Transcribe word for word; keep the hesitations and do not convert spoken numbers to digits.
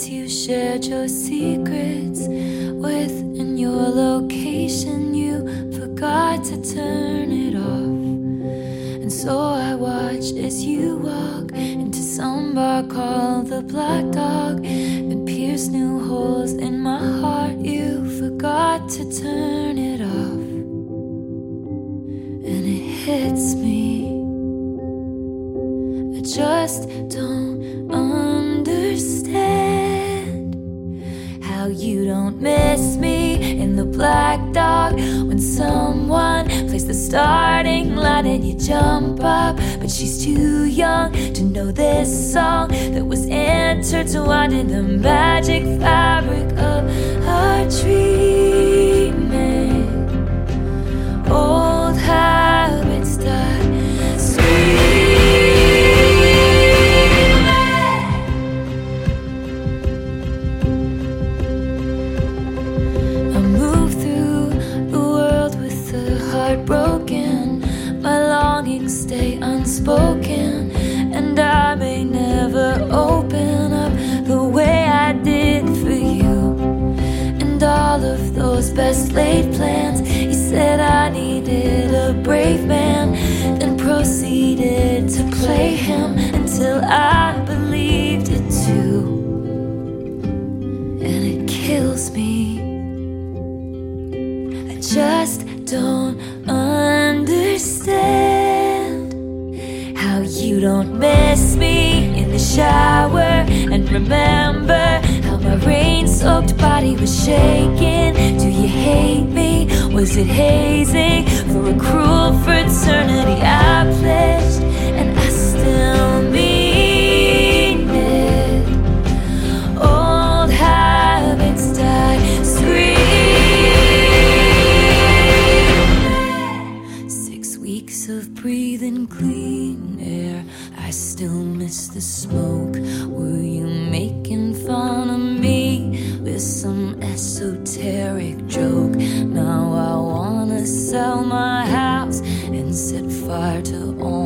place you shared your secrets with, in your location you forgot to turn it off. And so I watched as you walk into some bar called the Black Dog and pierced new holes in my heart. You forgot to turn it off. And it hits me, I just don't understand how you don't miss me in the Black Dog when someone plays the starting line and you jump up, but she's too young to know this song that was intertwined in the magic fabric of our dreaming. Old habits die sweet. Broken, my longings stay unspoken, and I may never open up the way I did for you. And all of those best laid plans, you said I needed a brave man, then proceeded to play him until I believed it too. And it kills me, I just don't understand how you don't miss me in the shower and remember how my rain-soaked body was shaking. Do you hate me? Was it hazing for a cruel fraternity I pledged and I still mean it? Old habits die sweet. Of breathing clean air, I still miss the smoke. Were you making fun of me with some esoteric joke? Now I wanna sell my house and set fire to all